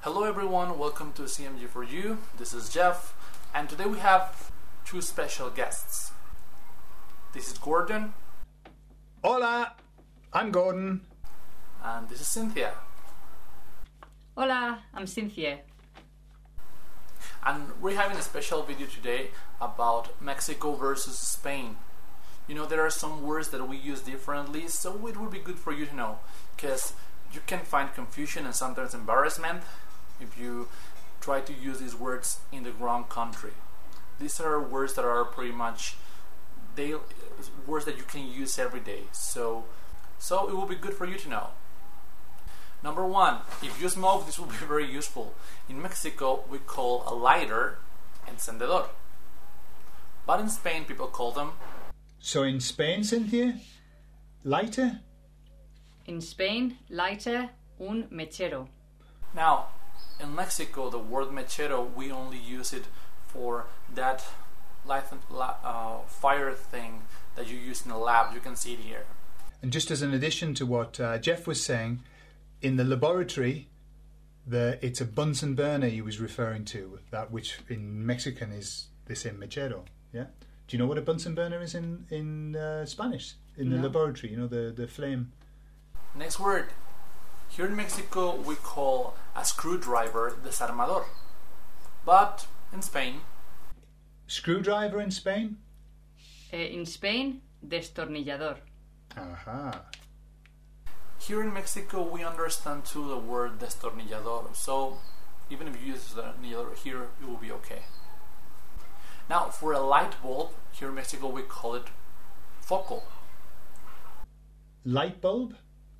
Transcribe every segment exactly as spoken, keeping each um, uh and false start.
Hello everyone, welcome to C M G for You. This is Jeff, and today we have two special guests. This is Gordon. Hola, I'm Gordon. And this is Cynthia. Hola, I'm Cynthia. And we're having a special video today about Mexico versus Spain. You know, there are some words that we use differently, so it would be good for you to know, because you can find confusion and sometimes embarrassment if you try to use these words in the wrong country. These are words that are pretty much they words that you can use every day, so so it will be good for you to know. Number one, if you smoke, this will be very useful. In Mexico, we call a lighter encendedor, but in Spain, people call them. So in Spain, Cynthia, lighter? In Spain, lighter, un mechero. Now, in Mexico, the word mechero, we only use it for that light, uh, fire thing that you use in a lab. You can see it here. And just as an addition to what uh, Jeff was saying, in the laboratory, the it's a Bunsen burner he was referring to, that which in Mexican is the same mechero. Yeah. Do you know what a Bunsen burner is in in uh, Spanish? In the No. laboratory, you know, the the flame. Next word. Here in Mexico, we call a screwdriver desarmador. But in Spain, Screwdriver in Spain? Uh, in Spain, destornillador. Aha. here in Mexico, we understand too the word destornillador. So even if you use destornillador here, it will be okay. Now, for a light bulb, here in Mexico, we call it foco. Light bulb?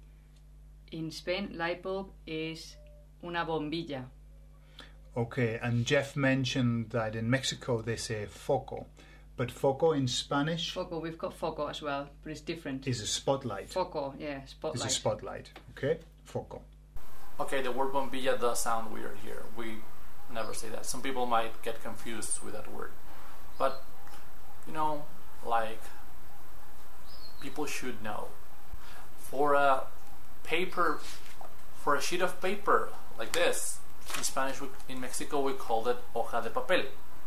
In Spain, light bulb is una bombilla. Okay, and Jeff mentioned that in Mexico they say foco, but foco in Spanish Foco, we've got foco as well, but it's different. is a spotlight. Foco, yeah, Is spotlight. a spotlight. Okay, foco. Okay, the word bombilla does sound weird here. We never say that. Some people might get confused with that word. But, you know, like, people should know. For a paper, for a sheet of paper like this, in Spanish, we, in Mexico, we call it hoja de papel.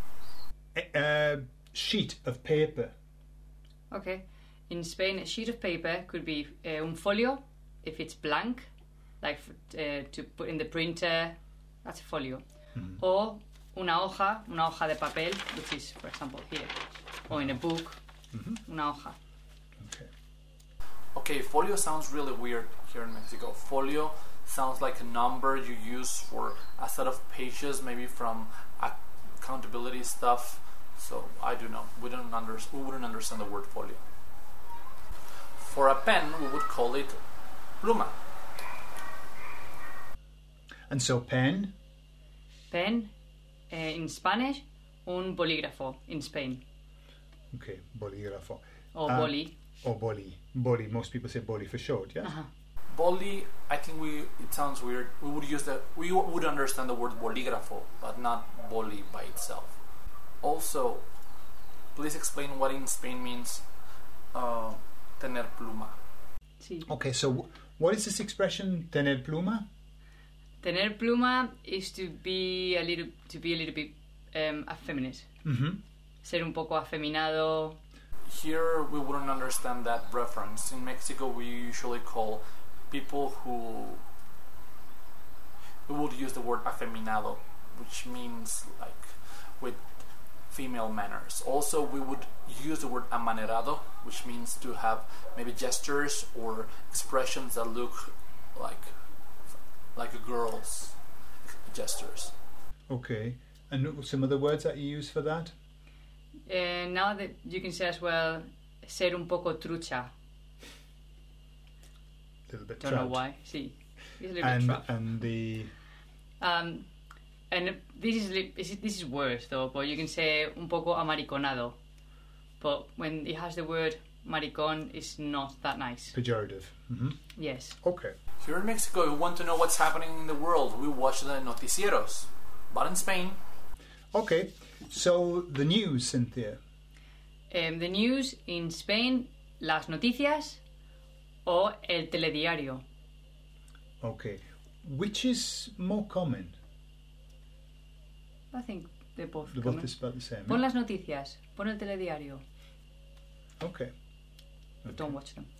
A uh, sheet of paper. Okay. In Spain, a sheet of paper could be uh, un folio, if it's blank, like uh, to put in the printer, that's a folio. Mm. Or una hoja, una hoja de papel, which is, for example, here. Or in a book, Mm-hmm. una hoja. Okay. Okay, folio sounds really weird here in Mexico. Folio sounds like a number you use for a set of pages, maybe from accountability stuff. So I do know. We don't under, we wouldn't understand the word folio. For a pen, we would call it pluma. And so pen, Pen, uh, in Spanish, un bolígrafo in Spain. okay, bolígrafo. Or Uh, boli. Or boli. Boli, most people say boli for short, yes? Uh-huh. Boli, I think we it sounds weird. We would use the we would understand the word bolígrafo, but not boli by itself. Also, please explain what in Spain means uh, tener pluma. Sí. Okay, so w- what is this expression, tener pluma? Tener pluma is to be a little to be a little bit um, effeminate. Mm-hmm. Ser un poco afeminado. Here we wouldn't understand that reference. In Mexico, we usually call people who we would use the word afeminado, which means like with female manners. Also, we would use the word amanerado, which means to have maybe gestures or expressions that look like like a girl's gestures. Okay. And some other words that you use for that? Uh, now that you can say as well, ser un poco trucha. A little bit Don't trout. know why. Sí, it's a little And, bit rough. and the... Um, and this is li- this is this is worse though. But you can say un poco amariconado. But when it has the word maricón, it's not that nice. pejorative. Mm-hmm. Yes. Okay. Here in Mexico, we want to know what's happening in the world. We watch the noticieros. But in Spain, Okay. So the news, Cynthia. Um, the news in Spain, las noticias o el telediario. Okay. Which is more common? I think they're both They're coming. both about the same. Pon Yeah? las noticias. Pon el telediario. Okay. But Okay. don't watch them.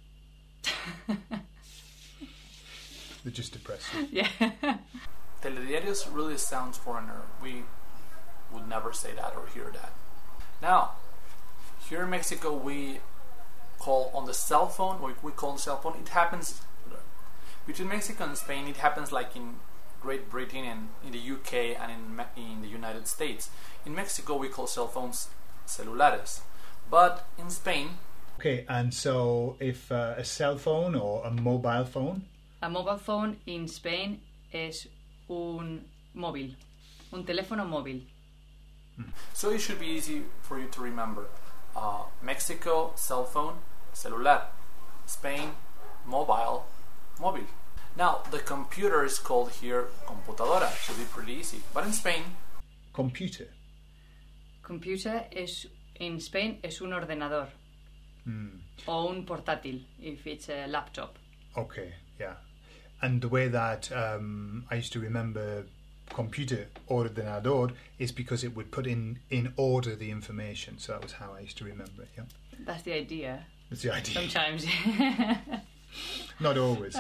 They're just depressing. Yeah. Telediarios really sounds foreigner. We would never say that or hear that. Now, here in Mexico, we call on the cell phone, or we call on the cell phone. It happens between Mexico and Spain. It happens like in Great Britain and in the U K and in Me- in the United States. In Mexico, we call cell phones celulares, but in Spain, Okay, and so if uh, a cell phone or a mobile phone, A mobile phone in Spain es un móvil. Un teléfono móvil. so it should be easy for you to remember. Uh, Mexico, cell phone, celular. Spain, mobile, móvil. Now, the computer is called here computadora. Should be pretty easy. But in Spain, computer. Computer es, in Spain es un ordenador. Hmm. O un portátil, if it's a laptop. Okay, yeah. And the way that um, I used to remember computer ordenador is because it would put in, in order the information. So that was how I used to remember it, yeah. That's the idea. That's the idea. Sometimes. Not always.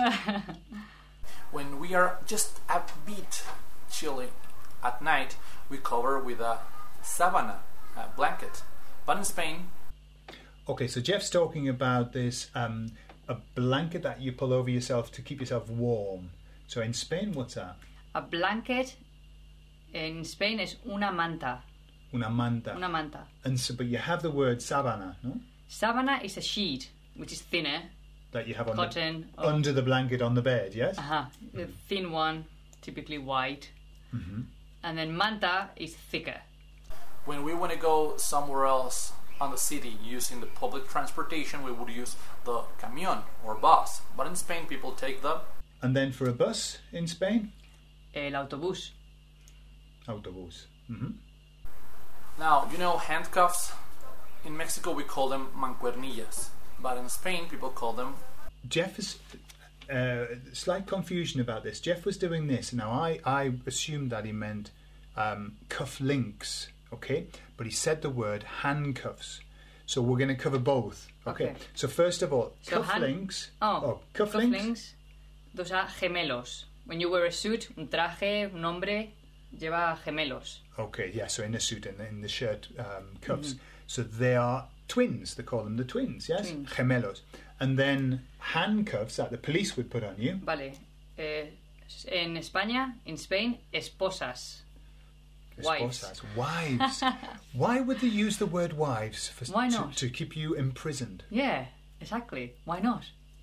when we are just a bit chilly at night, we cover with a sabana, a blanket. But in Spain, Okay, so Jeff's talking about this, um, a blanket that you pull over yourself to keep yourself warm. So in Spain, what's that? A blanket in Spain es una manta. Una manta. Una manta. And so, but you have the word sabana, no? Sabana is a sheet, which is thinner. That you have on Cotton. the, or- under the blanket on the bed, yes? Uh-huh. The thin one, typically white. Mm-hmm. And then manta is thicker. when we want to go somewhere else on the city using the public transportation, we would use the camión or bus. But in Spain, people take the And then for a bus in Spain, El autobús. autobús. Mm-hmm. Now, you know handcuffs? In Mexico, we call them mancuernillas. But in Spain, people call them... Jeff is... Uh, slight confusion about this. Jeff was doing this. Now, I, I assumed that he meant um, cuff links, okay? But he said the word handcuffs. So we're going to cover both. Okay. Okay. So first of all, So cuff hand- links. Oh, cuff links. cufflinks. Those are gemelos. When you wear a suit, un traje, un hombre, lleva gemelos. Okay, yeah, so in the suit and in the shirt um, cuffs. So they are twins. They call them the twins, yes? Twins. Gemelos. And then handcuffs that the police would put on you. Vale. Eh, en España, in Spain, esposas. Wives. Esposas, wives. Why would they use the word wives for, Why to, not? to keep you imprisoned? Yeah, exactly. Why not?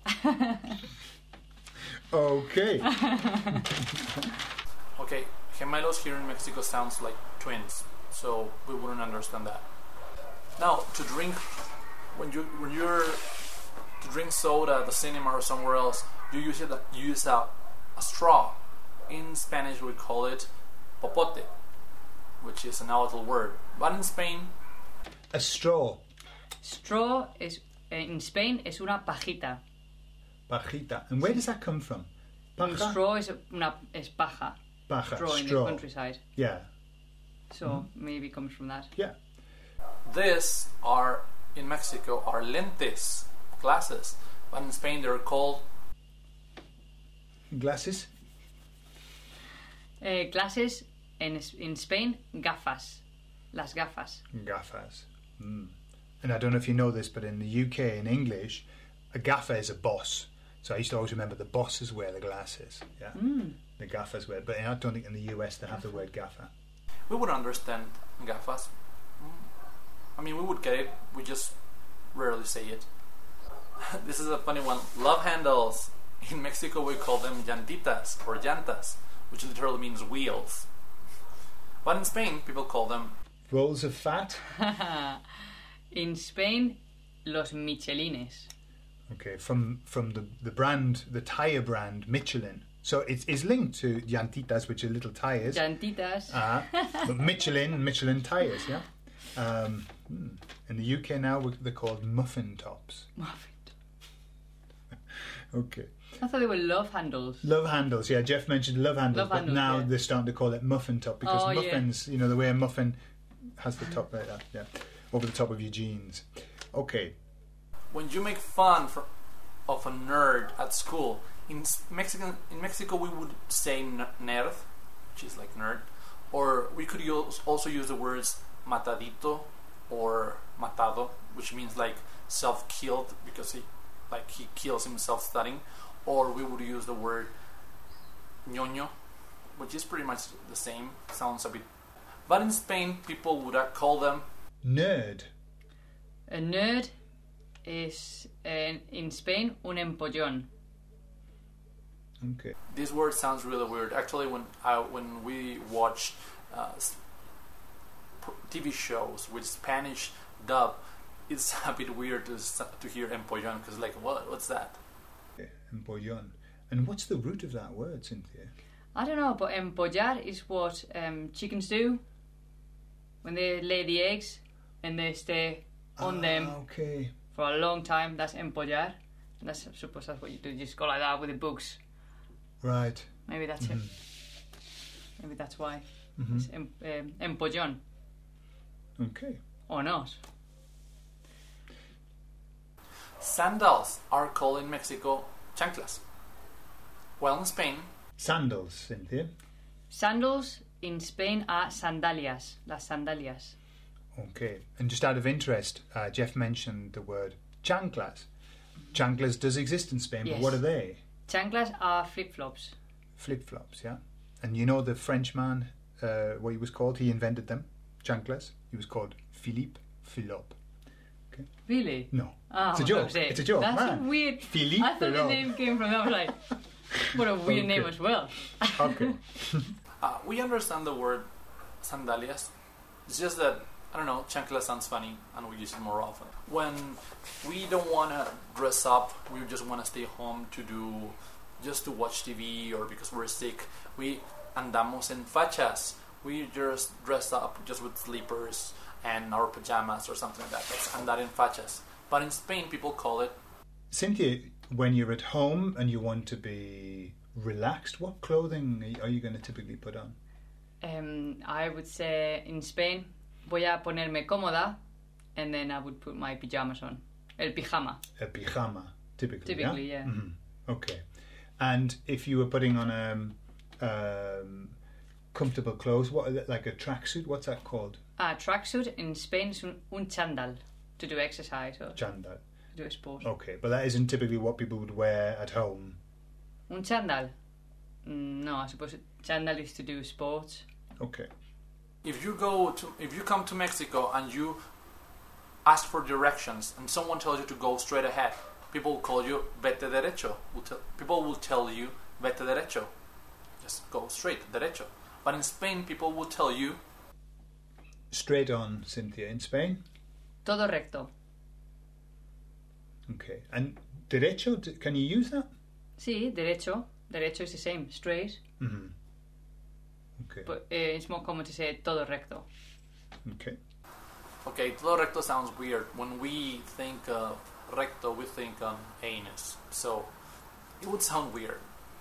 Okay. Okay, gemelos here in Mexico sounds like twins, so we wouldn't understand that. Now, to drink, when you when you're to drink soda at the cinema or somewhere else, you use it. You use a, a straw. In Spanish, we call it popote, which is an nahuatl word. But in Spain, A straw. Straw is in Spain es una pajita. Pajita. And where does that come from? Un Paja? straw is una es paja. Paja. Straw in the straw. countryside. Yeah. So maybe comes from that. Yeah. this are in Mexico are lentes, glasses, but in Spain they're called Glasses? Eh, clases en, in Spain, gafas. Las gafas. Gaffas. Mm. And I don't know if you know this, but in the U K, in English, a gaffer is a boss. So I used to always remember the bosses wear the glasses. Yeah. Mm. The gaffers wear. But I don't think in the U S they have the word gaffer. we would understand gafas. I mean, we would get it. We just rarely say it. This is a funny one. Love handles. In Mexico, we call them llantitas or llantas, which literally means wheels. But in Spain, people call them Rolls of fat. In Spain, los michelines. Okay, from from the, the brand, the tire brand Michelin. So it's, it's linked to llantitas, which are little tires. Llantitas. Uh, but Michelin, Michelin tires, yeah. Um, hmm. In the U K now, we- they're called muffin tops. Muffin. Okay. I thought they were love handles. Love handles, yeah. Jeff mentioned love handles, Love but handles, now yeah. they're starting to call it muffin top because Oh, yeah. muffins, you know, the way a muffin has the top like that, yeah, over the top of your jeans. Okay. When you make fun for, of a nerd at school, in s- Mexican in Mexico we would say n- nerd, which is like nerd, or we could use, also use the words matadito or matado, which means like self-killed because he like he kills himself studying, or we would use the word ñoño, which is pretty much the same. Sounds a bit, but in Spain people would uh, call them Nerd. A nerd is, uh, in Spain, un empollón. Okay. This word sounds really weird. Actually, when I, when we watch uh, s- p- T V shows with Spanish dub, it's a bit weird to s- to hear empollón because like what what's that? Yeah, empollón. And what's the root of that word, Cynthia? I don't know, but empollar is what um, chickens do when they lay the eggs and they stay on ah, them Okay. for a long time. That's empollar. And that's, I suppose that's what you do. You just go like that with the books. Right. Maybe that's Mhm. it. Maybe that's why. Mhm. It's em, um, empollón. Okay. Or not. Sandals are called in Mexico chanclas. While in Spain, Sandals, Cynthia. Sandals in Spain are sandalias. Las sandalias. Okay. And just out of interest, uh, Jeff mentioned the word chanclas. Chanclas does exist in Spain, Yes. but what are they? Chanclas are flip-flops. Flip-flops, yeah. And you know the Frenchman, uh, what he was called? He invented them, chanclas. He was called Philippe Philop. Really? No. Oh, It's a I was joke. gonna say, It's a joke, That's man. a weird. Philippe I thought the Philop. name came from that. I was like, what a weird Okay. name as well. Okay. uh, we understand the word sandalias. It's just that I don't know, chancla sounds funny, and we use it more often. When we don't want to dress up, we just want to stay home to do, just to watch T V or because we're sick. We andamos en fachas. We just dress up just with slippers and our pajamas or something like that. That's andar en fachas. But in Spain, people call it Cynthia, when you're at home and you want to be relaxed, what clothing are you going to typically put on? Um, I would say in Spain, voy a ponerme cómoda, and then I would put my pajamas on. El pijama. A pijama, typically. Typically, yeah. Mhm. Okay. And if you were putting on um, um, comfortable clothes, what like a tracksuit? What's that called? A tracksuit in Spain is un, un chandal to do exercise or Chandal. to do a sport. Okay, but that isn't typically what people would wear at home. Un chandal? Mm, no, I suppose chandal is to do sports. Okay. if you go to if you come to Mexico and you ask for directions and someone tells you to go straight ahead, people will call you vete derecho. Will tell, people will tell you vete derecho. Just go straight, derecho. But in Spain, people will tell you Straight on, Cynthia. In Spain? Todo recto. Okay. And derecho, d- can you use that? Sí, derecho. Derecho is the same, straight. Mm-hmm. Okay. But uh, it's more common to say todo recto. Okay. okay, todo recto sounds weird. When we think uh, recto, we think um, anus. So it would sound weird.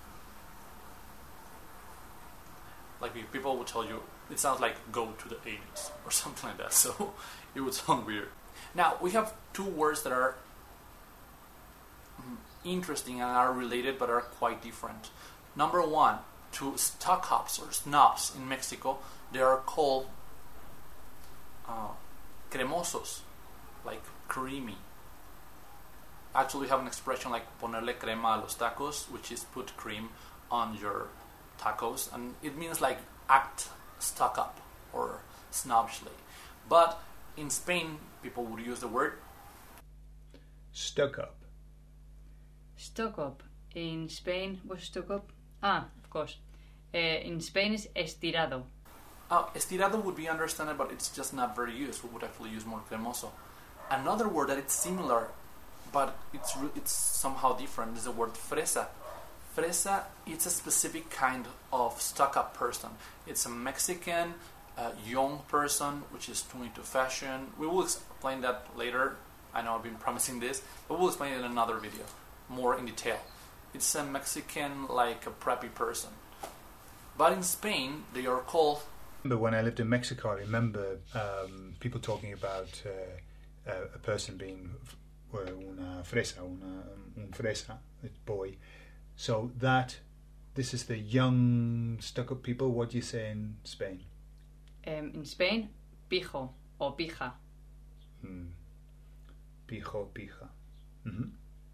Like if people would tell you, it sounds like go to the anus or something like that. So it would sound weird. Now we have two words that are mm, interesting and are related but are quite different. Number one, to stock-ups or snobs in Mexico, they are called uh, cremosos, like creamy. Actually, we have an expression like ponerle crema a los tacos, which is put cream on your tacos, and it means like act stuck up or snobbishly. But in Spain, people would use the word Stuck up. Stuck up. In Spain, what's stuck up? Ah, of course. Uh, in Spain is estirado. Uh, estirado would be understandable, but it's just not very used. We would actually use more cremoso. Another word that it's similar, but it's re- it's somehow different, is the word fresa. Fresa, it's a specific kind of stuck-up person. It's a Mexican uh, young person which is too into fashion. We will explain that later. I know I've been promising this, but we'll explain it in another video, more in detail. it's a Mexican, like a preppy person. But in Spain, they are called... But when I lived in Mexico, I remember um, people talking about uh, uh, a person being uh, una fresa, una, un fresa, a boy. So that, this is the young, stuck-up people. What do you say in Spain? Um, in Spain, pijo or pija. Mm. Pijo, pija. Mm-hmm.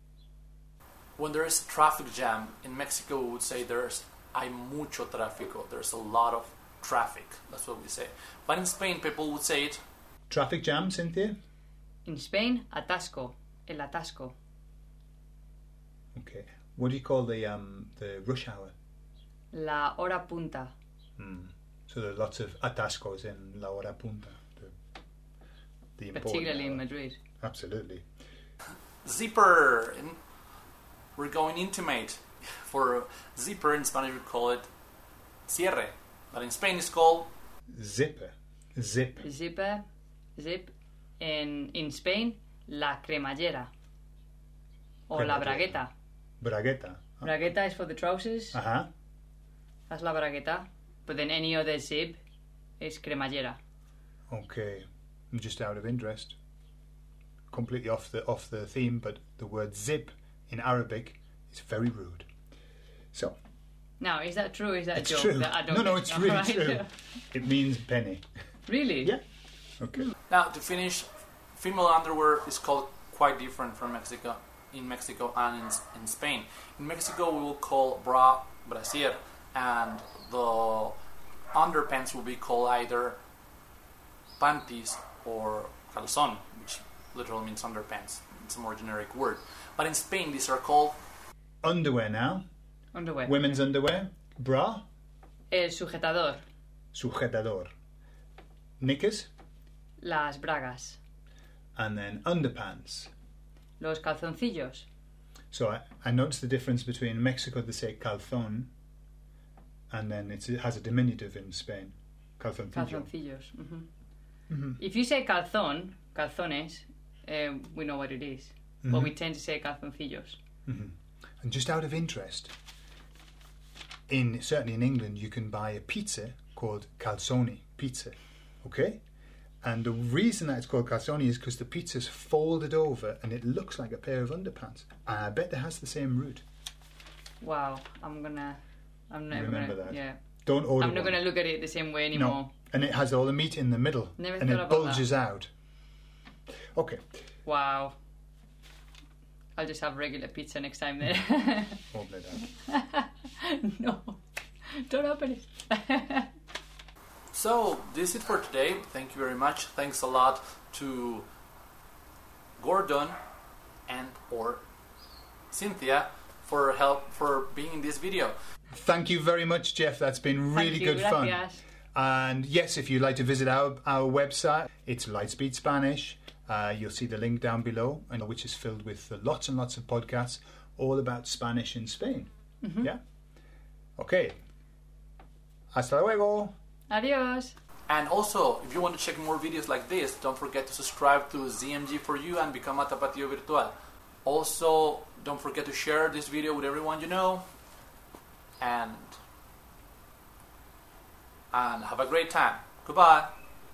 When there is a traffic jam, in Mexico we would say there's hay mucho tráfico. There's a lot of traffic. That's what we say. But in Spain, people would say it... Traffic jam, Cynthia? In Spain, atasco. El atasco. Okay. What do you call the um, the rush hour? La hora punta. Mm. So there are lots of atascos in la hora punta. The, the important Particularly hour. in Madrid. Absolutely. Zipper. In, we're going intimate. For zipper in Spanish we call it cierre. But in Spain it's called... Zipper. Zip. Zipper. Zip. In, in Spain, la cremallera. Or la Cremallera. bragueta. Bragueta. Bragueta is for the trousers. Uh-huh. That's la bragueta. But then any other zip is cremallera. Okay. Just out of interest. Completely off the off the theme, but the word zip in Arabic is very rude. So... Now, is that true? Or is that It's a joke? true. That I don't No, no, get? it's really Alright. true. It means penny. Really? Yeah. Okay. Now, to finish, female underwear is called quite different from Mexico, in Mexico and in, in Spain. In Mexico, we will call bra brasier, and the underpants will be called either panties or calzón, which literally means underpants. It's a more generic word. But in Spain, these are called... Underwear now. Underwear. Women's underwear. Bra. El sujetador. Sujetador. Knickers. Las bragas. And then underpants. Los calzoncillos. So I, I noticed the difference between Mexico they say calzón, and then it's, it has a diminutive in Spain. Calzoncillo. Calzoncillos. Mhm. Mhm. If you say calzón, calzones, uh, we know what it is. But Mhm. we tend to say calzoncillos. Mhm. And just out of interest, in certainly in England, you can buy a pizza called calzone pizza, okay? And the reason that it's called calzone is because the pizza's folded over and it looks like a pair of underpants. And I bet it has the same root. Wow, I'm gonna... I'm never Remember gonna, that. Yeah. Don't order I'm not one. going to look at it the same way anymore. No, and it has all the meat in the middle, Never and thought it about bulges that. out. Okay, Wow. I'll just have regular pizza next time then. open it up. No. Don't open it. So, this is it for today. Thank you very much. Thanks a lot to Gordon and or Cynthia for help for being in this video. Thank you very much, Jeff. That's been really Thank you, good fun. gracias. And yes, if you'd like to visit our, our website, it's Lightspeed Spanish. Uh, you'll see the link down below, and which is filled with lots and lots of podcasts all about Spanish in Spain. Mm-hmm. Yeah? Okay. Hasta luego. Adios. And also, if you want to check more videos like this, don't forget to subscribe to Z M G for You and become a Tapatio Virtual. Also, don't forget to share this video with everyone you know. And, and have a great time. Goodbye.